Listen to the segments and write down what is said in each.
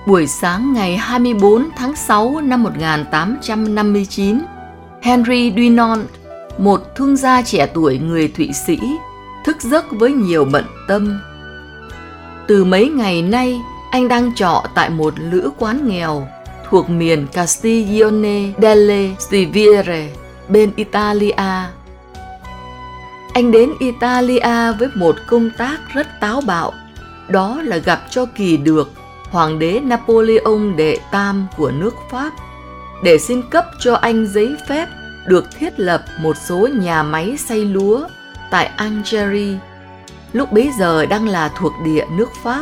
Buổi sáng ngày 24 tháng 6 năm 1859, Henry Dunant, một thương gia trẻ tuổi người Thụy Sĩ, thức giấc với nhiều bận tâm. Từ mấy ngày nay, anh đang trọ tại một lữ quán nghèo thuộc miền Castiglione delle Stiviere bên Italia. Anh đến Italia với một công tác rất táo bạo, đó là gặp cho kỳ được Hoàng đế Napoleon đệ tam của nước Pháp để xin cấp cho anh giấy phép được thiết lập một số nhà máy xay lúa tại Algeria, lúc bấy giờ đang là thuộc địa nước Pháp.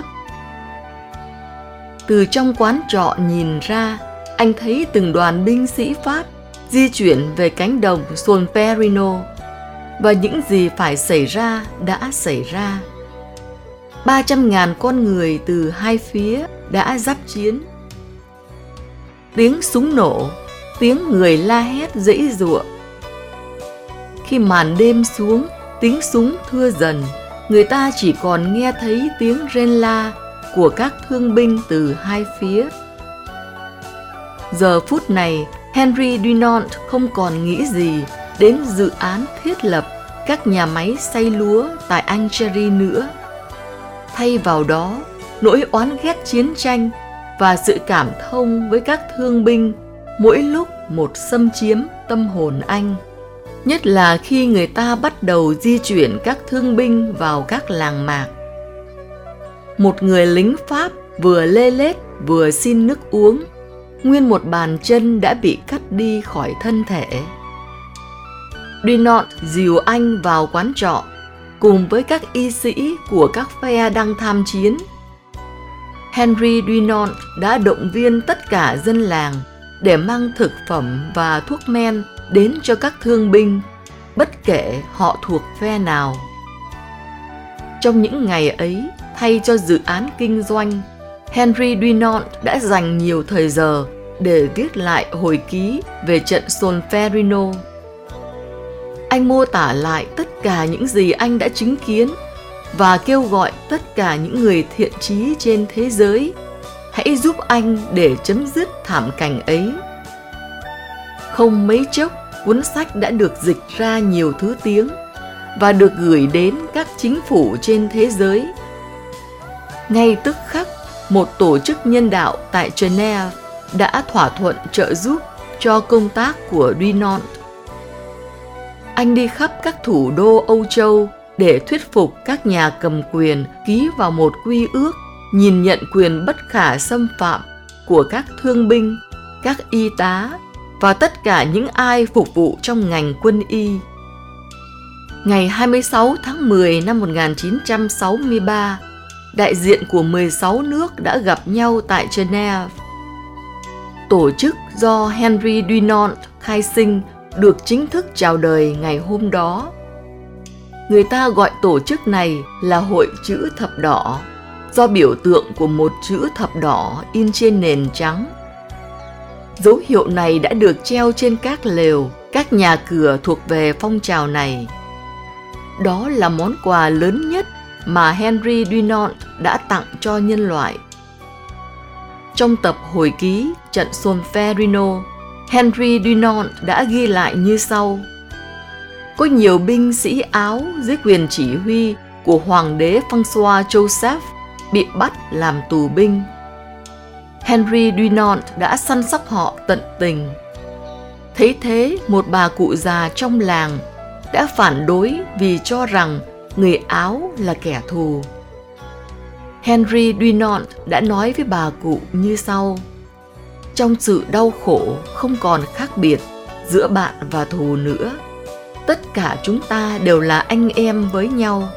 Từ trong quán trọ nhìn ra, anh thấy từng đoàn binh sĩ Pháp di chuyển về cánh đồng Solferino, và những gì phải xảy ra đã xảy ra. 300.000 con người từ hai phía đã giáp chiến. Tiếng súng nổ, tiếng người la hét giãy giụa. Khi màn đêm xuống, tiếng súng thưa dần, người ta chỉ còn nghe thấy tiếng rên la của các thương binh từ hai phía. Giờ phút này, Henry Dunant không còn nghĩ gì đến dự án thiết lập các nhà máy xay lúa tại Algeria nữa. Thay vào đó, nỗi oán ghét chiến tranh và sự cảm thông với các thương binh mỗi lúc một xâm chiếm tâm hồn anh. Nhất là khi người ta bắt đầu di chuyển các thương binh vào các làng mạc. Một người lính Pháp vừa lê lết vừa xin nước uống, nguyên một bàn chân đã bị cắt đi khỏi thân thể. Dunant dìu anh vào quán trọ cùng với các y sĩ của các phe đang tham chiến. Henry Dunant đã động viên tất cả dân làng để mang thực phẩm và thuốc men đến cho các thương binh, bất kể họ thuộc phe nào. Trong những ngày ấy, thay cho dự án kinh doanh, Henry Dunant đã dành nhiều thời giờ để viết lại hồi ký về trận Solferino. Anh mô tả lại tất cả những gì anh đã chứng kiến và kêu gọi tất cả những người thiện chí trên thế giới hãy giúp anh để chấm dứt thảm cảnh ấy. Không mấy chốc, cuốn sách đã được dịch ra nhiều thứ tiếng và được gửi đến các chính phủ trên thế giới. Ngay tức khắc, một tổ chức nhân đạo tại Geneva đã thỏa thuận trợ giúp cho công tác của Dunant. Anh đi khắp các thủ đô Âu Châu để thuyết phục các nhà cầm quyền ký vào một quy ước nhìn nhận quyền bất khả xâm phạm của các thương binh, các y tá và tất cả những ai phục vụ trong ngành quân y. Ngày 26 tháng 10 năm 1963, đại diện của 16 nước đã gặp nhau tại Geneva. Tổ chức do Henry Dunant khai sinh được chính thức chào đời ngày hôm đó. Người ta gọi tổ chức này là Hội Chữ Thập Đỏ, do biểu tượng của một chữ thập đỏ in trên nền trắng. Dấu hiệu này đã được treo trên các lều, các nhà cửa thuộc về phong trào này. Đó là món quà lớn nhất mà Henry Dunant đã tặng cho nhân loại. Trong tập hồi ký trận Solferino, Henry Dunant đã ghi lại như sau: có nhiều binh sĩ Áo dưới quyền chỉ huy của Hoàng đế François Joseph bị bắt làm tù binh. Henry Dunant đã săn sóc họ tận tình. Thấy thế, một bà cụ già trong làng đã phản đối vì cho rằng người Áo là kẻ thù. Henry Dunant đã nói với bà cụ như sau: trong sự đau khổ không còn khác biệt giữa bạn và thù nữa. Tất cả chúng ta đều là anh em với nhau.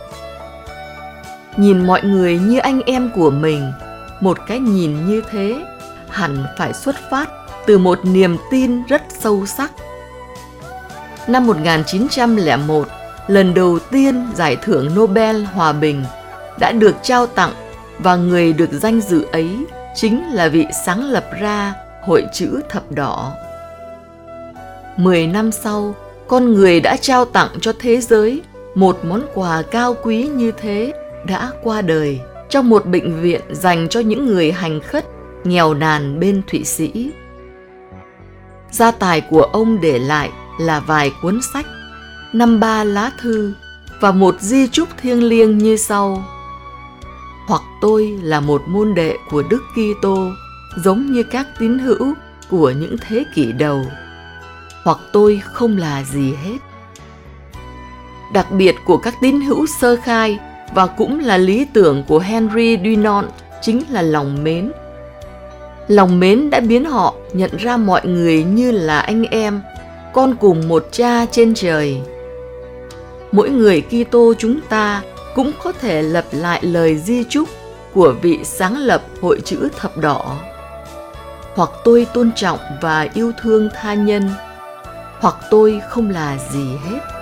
Nhìn mọi người như anh em của mình, một cái nhìn như thế hẳn phải xuất phát từ một niềm tin rất sâu sắc. Năm 1901, lần đầu tiên giải thưởng Nobel Hòa Bình đã được trao tặng và người được danh dự ấy chính là vị sáng lập ra Hội Chữ Thập Đỏ. 10 năm sau, con người đã trao tặng cho thế giới một món quà cao quý như thế đã qua đời trong một bệnh viện dành cho những người hành khất nghèo nàn bên Thụy Sĩ. Gia tài của ông để lại là vài cuốn sách, 53 lá thư và một di chúc thiêng liêng như sau: hoặc tôi là một môn đệ của Đức Kitô, giống như các tín hữu của những thế kỷ đầu, hoặc tôi không là gì hết. Đặc biệt của các tín hữu sơ khai và cũng là lý tưởng của Henry Dunant chính là lòng mến. Lòng mến đã biến họ nhận ra mọi người như là anh em, con cùng một Cha trên trời. Mỗi người Kitô chúng ta cũng có thể lặp lại lời di chúc của vị sáng lập Hội chữ thập đỏ: hoặc tôi tôn trọng và yêu thương tha nhân, hoặc tôi không là gì hết.